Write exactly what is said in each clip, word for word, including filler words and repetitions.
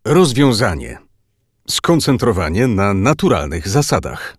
Rozwiązanie. Skoncentrowanie na naturalnych zasadach.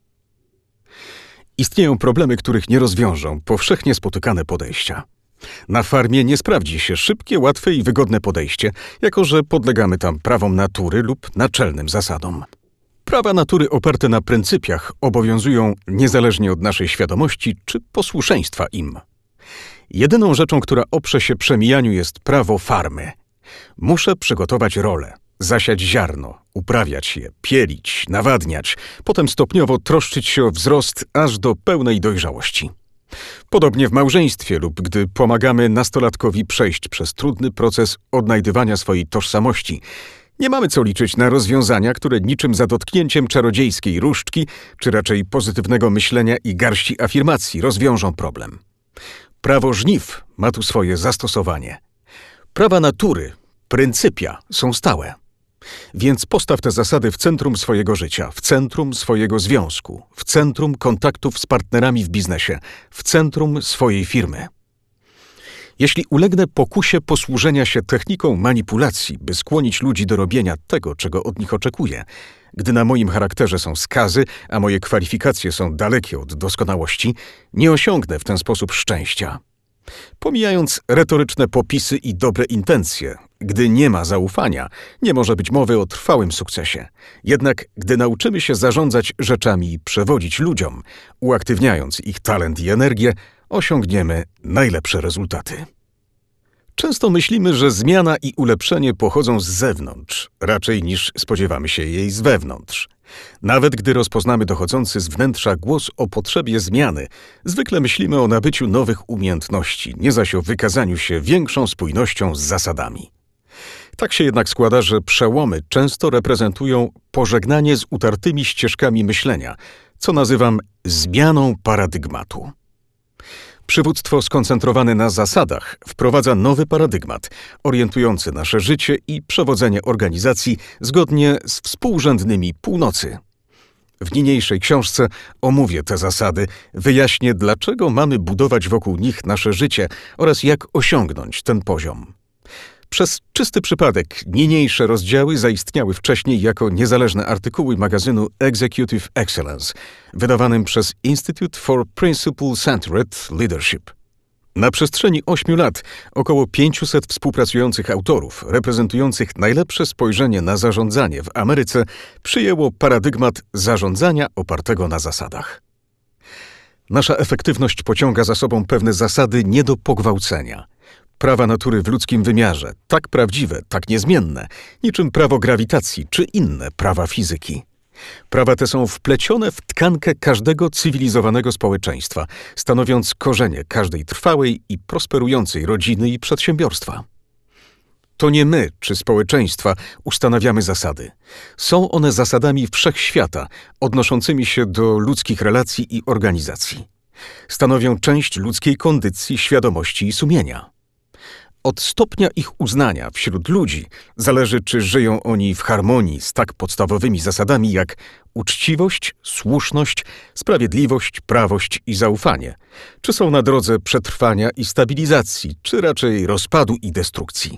Istnieją problemy, których nie rozwiążą powszechnie spotykane podejścia. Na farmie nie sprawdzi się szybkie, łatwe i wygodne podejście, jako że podlegamy tam prawom natury lub naczelnym zasadom. Prawa natury oparte na pryncypiach obowiązują niezależnie od naszej świadomości czy posłuszeństwa im. Jedyną rzeczą, która oprze się przemijaniu, jest prawo farmy. Muszę przygotować rolę, zasiać ziarno, uprawiać je, pielić, nawadniać, potem stopniowo troszczyć się o wzrost aż do pełnej dojrzałości. Podobnie w małżeństwie lub gdy pomagamy nastolatkowi przejść przez trudny proces odnajdywania swojej tożsamości, nie mamy co liczyć na rozwiązania, które niczym za dotknięciem czarodziejskiej różdżki, czy raczej pozytywnego myślenia i garści afirmacji rozwiążą problem. Prawo żniw ma tu swoje zastosowanie. Prawa natury, pryncypia są stałe. Więc postaw te zasady w centrum swojego życia, w centrum swojego związku, w centrum kontaktów z partnerami w biznesie, w centrum swojej firmy. Jeśli ulegnę pokusie posłużenia się techniką manipulacji, by skłonić ludzi do robienia tego, czego od nich oczekuję, gdy na moim charakterze są skazy, a moje kwalifikacje są dalekie od doskonałości, nie osiągnę w ten sposób szczęścia. Pomijając retoryczne popisy i dobre intencje, gdy nie ma zaufania, nie może być mowy o trwałym sukcesie. Jednak gdy nauczymy się zarządzać rzeczami i przewodzić ludziom, uaktywniając ich talent i energię, osiągniemy najlepsze rezultaty. Często myślimy, że zmiana i ulepszenie pochodzą z zewnątrz, raczej niż spodziewamy się jej z wewnątrz. Nawet gdy rozpoznamy dochodzący z wnętrza głos o potrzebie zmiany, zwykle myślimy o nabyciu nowych umiejętności, nie zaś o wykazaniu się większą spójnością z zasadami. Tak się jednak składa, że przełomy często reprezentują pożegnanie z utartymi ścieżkami myślenia, co nazywam zmianą paradygmatu. Przywództwo skoncentrowane na zasadach wprowadza nowy paradygmat, orientujący nasze życie i przewodzenie organizacji zgodnie z współrzędnymi północy. W niniejszej książce omówię te zasady, wyjaśnię, dlaczego mamy budować wokół nich nasze życie oraz jak osiągnąć ten poziom. Przez czysty przypadek niniejsze rozdziały zaistniały wcześniej jako niezależne artykuły magazynu Executive Excellence, wydawanym przez Institute for Principle-Centered Leadership. Na przestrzeni ośmiu lat około pięciuset współpracujących autorów, reprezentujących najlepsze spojrzenie na zarządzanie w Ameryce, przyjęło paradygmat zarządzania opartego na zasadach. Nasza efektywność pociąga za sobą pewne zasady nie do pogwałcenia. Prawa natury w ludzkim wymiarze, tak prawdziwe, tak niezmienne, niczym prawo grawitacji czy inne prawa fizyki. Prawa te są wplecione w tkankę każdego cywilizowanego społeczeństwa, stanowiąc korzenie każdej trwałej i prosperującej rodziny i przedsiębiorstwa. To nie my czy społeczeństwa ustanawiamy zasady. Są one zasadami wszechświata, odnoszącymi się do ludzkich relacji i organizacji. Stanowią część ludzkiej kondycji, świadomości i sumienia. Od stopnia ich uznania wśród ludzi zależy, czy żyją oni w harmonii z tak podstawowymi zasadami jak uczciwość, słuszność, sprawiedliwość, prawość i zaufanie, czy są na drodze przetrwania i stabilizacji, czy raczej rozpadu i destrukcji.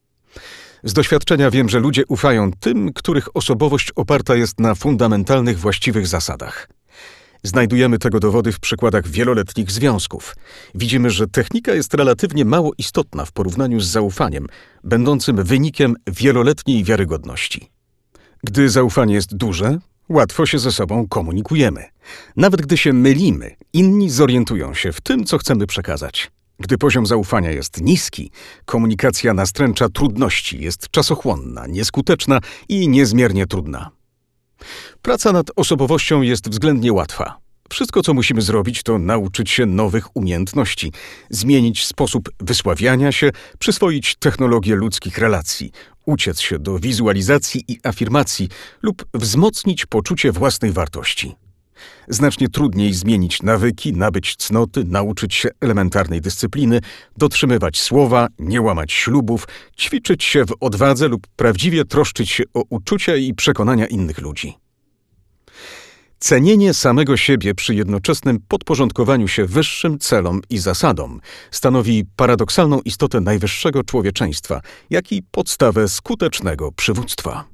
Z doświadczenia wiem, że ludzie ufają tym, których osobowość oparta jest na fundamentalnych, właściwych zasadach. Znajdujemy tego dowody w przykładach wieloletnich związków. Widzimy, że technika jest relatywnie mało istotna w porównaniu z zaufaniem, będącym wynikiem wieloletniej wiarygodności. Gdy zaufanie jest duże, łatwo się ze sobą komunikujemy. Nawet gdy się mylimy, inni zorientują się w tym, co chcemy przekazać. Gdy poziom zaufania jest niski, komunikacja nastręcza trudności, jest czasochłonna, nieskuteczna i niezmiernie trudna. Praca nad osobowością jest względnie łatwa. Wszystko, co musimy zrobić, to nauczyć się nowych umiejętności, zmienić sposób wysławiania się, przyswoić technologię ludzkich relacji, uciec się do wizualizacji i afirmacji lub wzmocnić poczucie własnej wartości. Znacznie trudniej zmienić nawyki, nabyć cnoty, nauczyć się elementarnej dyscypliny, dotrzymywać słowa, nie łamać ślubów, ćwiczyć się w odwadze lub prawdziwie troszczyć się o uczucia i przekonania innych ludzi. Cenienie samego siebie przy jednoczesnym podporządkowaniu się wyższym celom i zasadom stanowi paradoksalną istotę najwyższego człowieczeństwa, jak i podstawę skutecznego przywództwa.